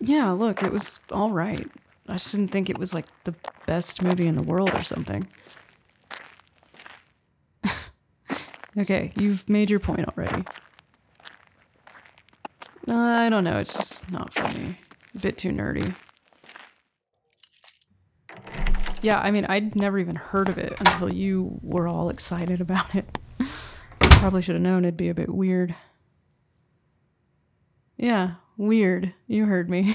Yeah, look, it was all right. I just didn't think it was like the best movie in the world or something. Okay, you've made your point already. I don't know, it's just not for me. A bit too nerdy. Yeah, I mean, I'd never even heard of it until you were all excited about it. Probably should have known it'd be a bit weird. Yeah, weird. You heard me.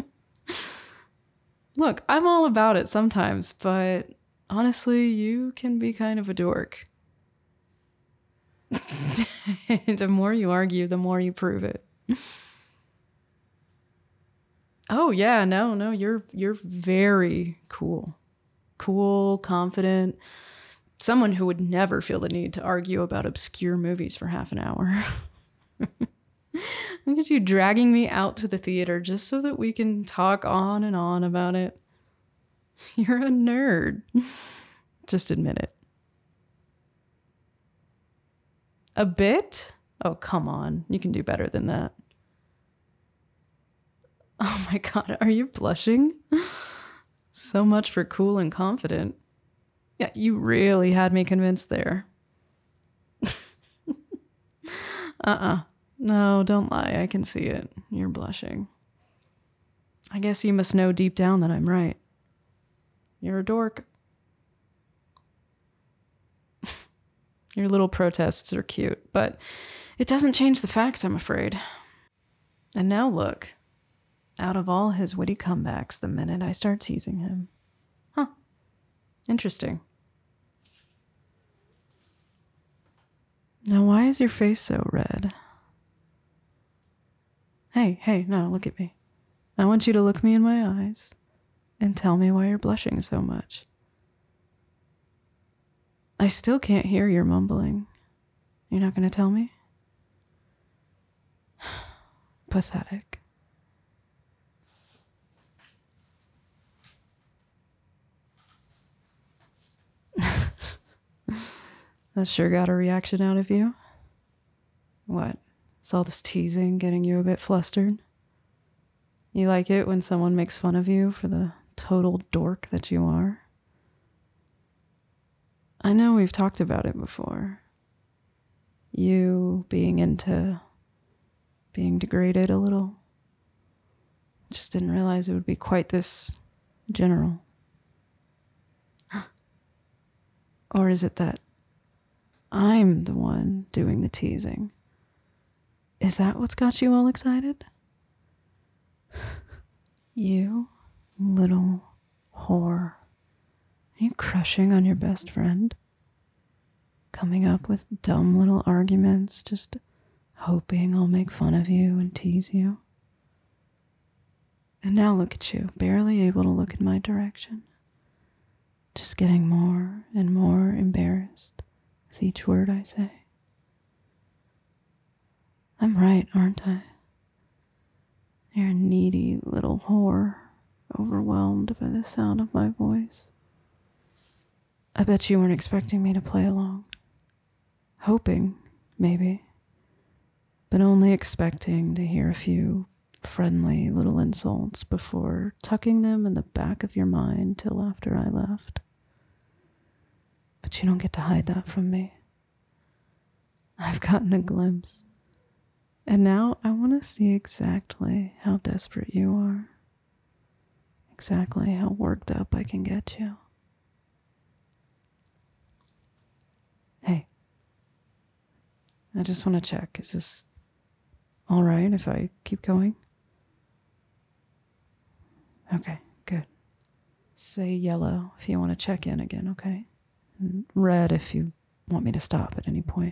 Look, I'm all about it sometimes, but honestly, you can be kind of a dork. The more you argue, the more you prove it. Oh yeah, no, you're very cool. Cool, confident. Someone who would never feel the need to argue about obscure movies for half an hour. Look at you dragging me out to the theater just so that we can talk on and on about it. You're a nerd. Just admit it. A bit? Oh, come on. You can do better than that. Oh my god, are you blushing? So much for cool and confident. Yeah, you really had me convinced there. No, don't lie. I can see it. You're blushing. I guess you must know deep down that I'm right. You're a dork. Your little protests are cute, but it doesn't change the facts, I'm afraid. And now look. Out of all his witty comebacks the minute I start teasing him. Huh. Interesting. Now, why is your face so red? Hey, no, look at me. I want you to look me in my eyes and tell me why you're blushing so much. I still can't hear your mumbling. You're not going to tell me? Pathetic. That sure got a reaction out of you. What? Is all this teasing getting you a bit flustered? You like it when someone makes fun of you for the total dork that you are? I know we've talked about it before. You being into being degraded a little. Just didn't realize it would be quite this general. Or is it that I'm the one doing the teasing? Is that what's got you all excited? You little whore. Are you crushing on your best friend? Coming up with dumb little arguments, just hoping I'll make fun of you and tease you? And now look at you, barely able to look in my direction. Just getting more and more embarrassed with each word I say. I'm right, aren't I? You're a needy little whore, overwhelmed by the sound of my voice. I bet you weren't expecting me to play along. Hoping, maybe, but only expecting to hear a few friendly little insults before tucking them in the back of your mind till after I left. But you don't get to hide that from me. I've gotten a glimpse. And now I want to see exactly how desperate you are. Exactly how worked up I can get you. Hey, I just want to check. Is this all right if I keep going? Okay, good. Say yellow if you want to check in again, okay? And red if you want me to stop at any point.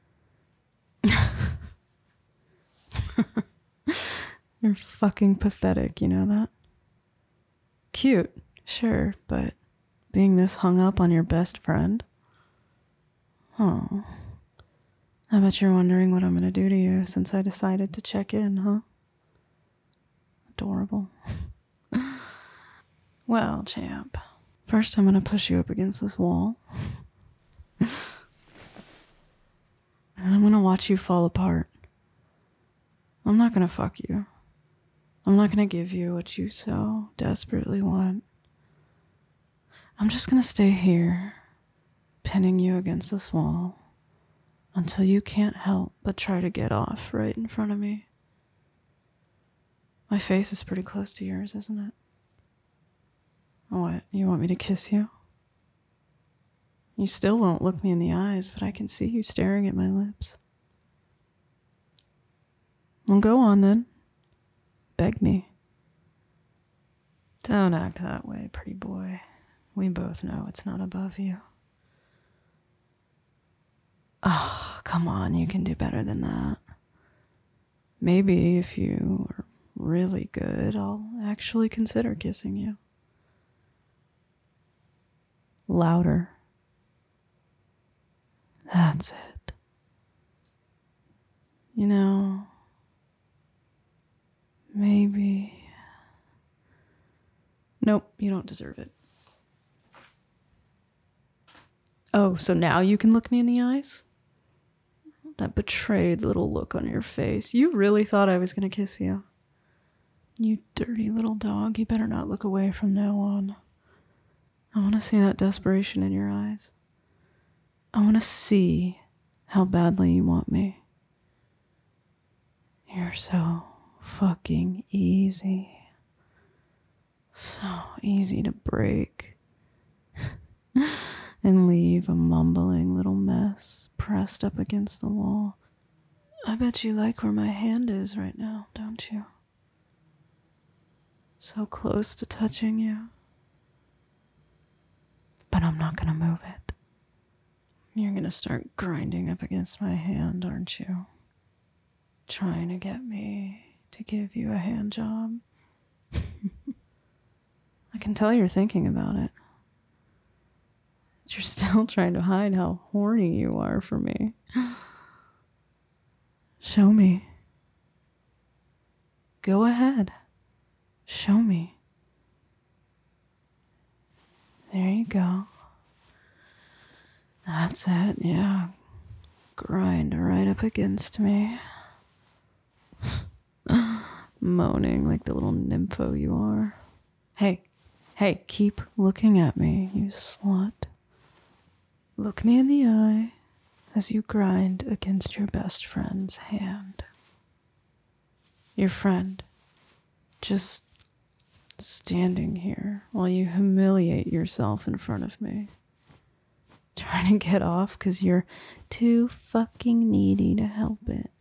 You're fucking pathetic, you know that? Cute, sure, but being this hung up on your best friend? Oh. I bet you're wondering what I'm going to do to you since I decided to check in, huh? Adorable. Well, champ, first I'm going to push you up against this wall. And I'm going to watch you fall apart. I'm not going to fuck you. I'm not going to give you what you so desperately want. I'm just going to stay here, pinning you against this wall, until you can't help but try to get off right in front of me. My face is pretty close to yours, isn't it? What, you want me to kiss you? You still won't look me in the eyes, but I can see you staring at my lips. Well, go on then. Beg me. Don't act that way, pretty boy. We both know it's not above you. Oh, come on, you can do better than that. Maybe if you are really good, I'll actually consider kissing you. Louder. That's it. You know, maybe... Nope, you don't deserve it. Oh, so now you can look me in the eyes? That betrayed little look on your face. You really thought I was going to kiss you. You dirty little dog, you better not look away from now on. I want to see that desperation in your eyes. I want to see how badly you want me. You're so fucking easy. So easy to break. And leave a mumbling little mess pressed up against the wall. I bet you like where my hand is right now, don't you? So close to touching you. But I'm not gonna move it. You're gonna start grinding up against my hand, aren't you? Trying to get me to give you a hand job. I can tell you're thinking about it. You're still trying to hide how horny you are for me. Show me. Go ahead. Show me. There you go. That's it, yeah. Grind right up against me. Moaning like the little nympho you are. Hey, keep looking at me, you slut. Look me in the eye as you grind against your best friend's hand. Your friend, just standing here while you humiliate yourself in front of me. Trying to get off because you're too fucking needy to help it.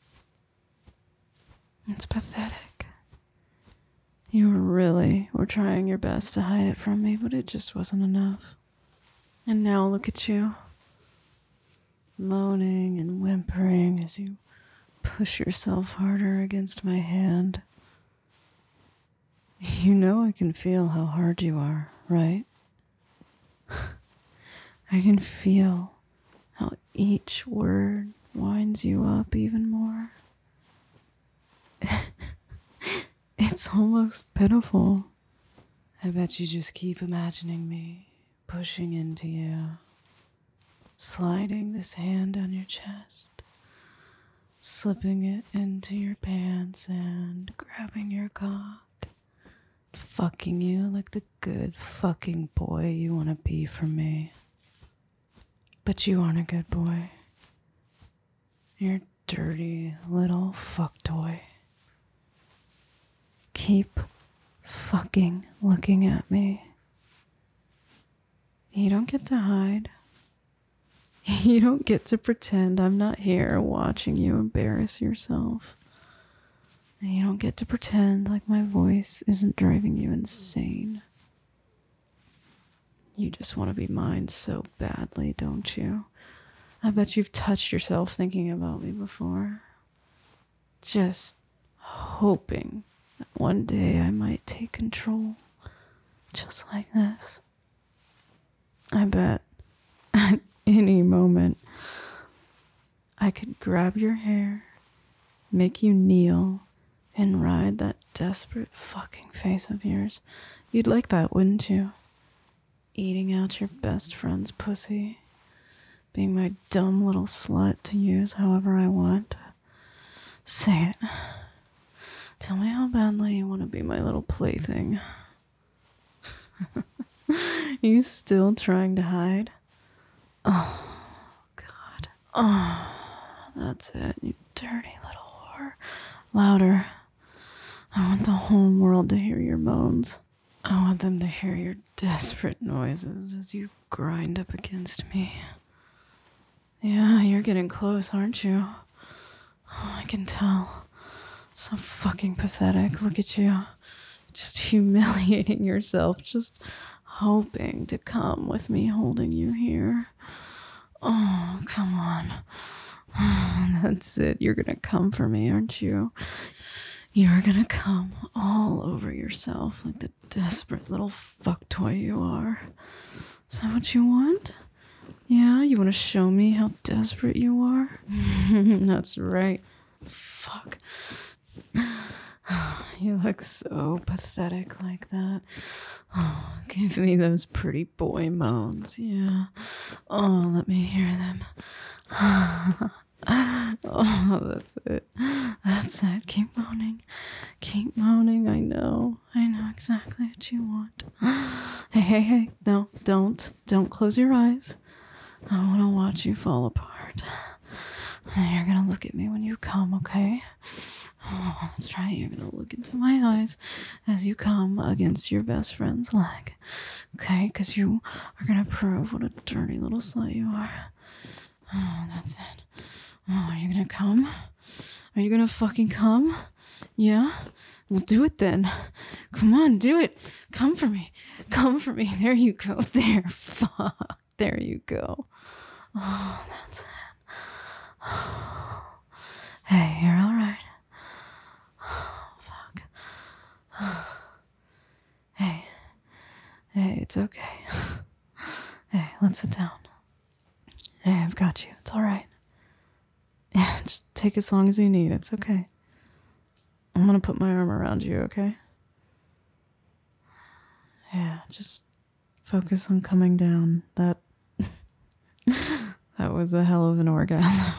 It's pathetic. You really were trying your best to hide it from me, but it just wasn't enough. And now look at you. Moaning and whimpering as you push yourself harder against my hand. You know I can feel how hard you are, right? I can feel how each word winds you up even more. It's almost pitiful. I bet you just keep imagining me pushing into you, sliding this hand on your chest, slipping it into your pants and grabbing your cock, fucking you like the good fucking boy you want to be for me. But you aren't a good boy. You're a dirty little fuck toy. Keep fucking looking at me. You don't get to hide. You don't get to pretend I'm not here watching you embarrass yourself. And you don't get to pretend like my voice isn't driving you insane. You just want to be mine so badly, don't you? I bet you've touched yourself thinking about me before. Just hoping that one day I might take control. Just like this. I bet at any moment I could grab your hair, make you kneel, and ride that desperate fucking face of yours. You'd like that, wouldn't you? Eating out your best friend's pussy. Being my dumb little slut to use however I want. Say it. Tell me how badly you want to be my little plaything. You still trying to hide? Oh, God. Oh, that's it, you dirty little whore. Louder. I want the whole world to hear your moans. I want them to hear your desperate noises as you grind up against me. Yeah, you're getting close, aren't you? Oh, I can tell. So fucking pathetic. Look at you. Just humiliating yourself. Just hoping to come with me holding you here. Oh, come on. That's it. You're gonna come for me, aren't you? You're gonna come all over yourself like the desperate little fuck toy you are. Is that what you want? Yeah, you want to show me how desperate you are? That's right. Fuck. You look so pathetic like that. Oh, give me those pretty boy moans. Yeah. Oh, let me hear them. Oh, that's it. That's it. Keep moaning. Keep moaning. I know exactly what you want. Hey. No, don't close your eyes. I want to watch you fall apart. You're gonna look at me when you come, okay? Oh, that's right. You're gonna look into my eyes as you come against your best friend's leg. Okay? Because you are gonna prove what a dirty little slut you are. Oh, that's it. Oh, are you gonna come? Are you gonna fucking come? Yeah? Well, do it then. Come on, do it. Come for me. Come for me. There you go. There. Fuck. There you go. Oh, that's it. Hey, you're alright. Oh, fuck. Hey, it's okay. Hey, let's sit down. Hey, I've got you. It's alright. Yeah, just take as long as you need. It's okay. I'm gonna put my arm around you, okay? Yeah, just focus on coming down. That was a hell of an orgasm.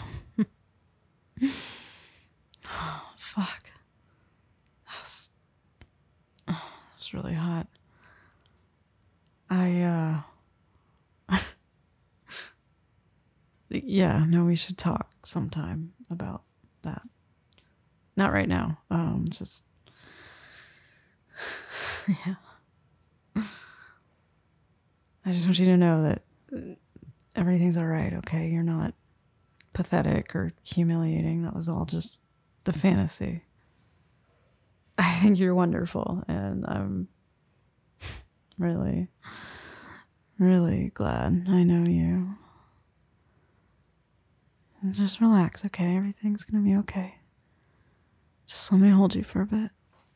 Oh, fuck. That's really hot. Yeah, no, we should talk sometime about that. Not right now. Just, yeah. I just want you to know that everything's all right, okay? You're not pathetic or humiliating. That was all just the fantasy. I think you're wonderful, and I'm really, really glad I know you. And just relax, okay? Everything's gonna be okay. Just let me hold you for a bit.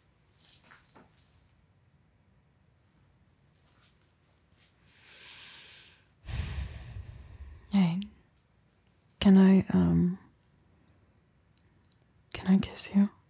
Hey, can I kiss you?